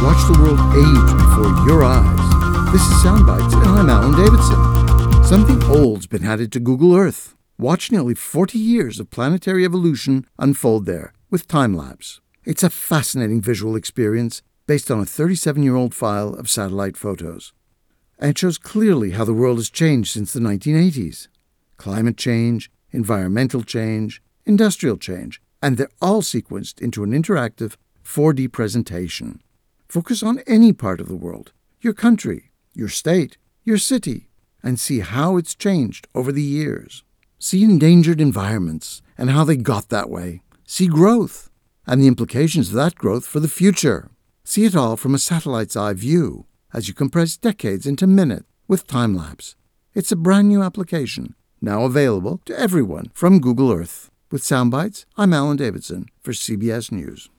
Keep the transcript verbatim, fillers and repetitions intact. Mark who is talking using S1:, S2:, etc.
S1: Watch the world age before your eyes. This is Soundbites, and I'm Alan Davidson. Something old's been added to Google Earth. Watch nearly forty years of planetary evolution unfold there with time-lapse. It's a fascinating visual experience based on a thirty-seven-year-old file of satellite photos. And it shows clearly how the world has changed since the nineteen eighties. Climate change, environmental change, industrial change, and they're all sequenced into an interactive four D presentation. Focus on any part of the world, your country, your state, your city, and see how it's changed over the years. See endangered environments and how they got that way. See growth and the implications of that growth for the future. See it all from a satellite's eye view as you compress decades into minutes with time-lapse. It's a brand new application, now available to everyone from Google Earth. With Soundbites, I'm Alan Davidson for C B S News.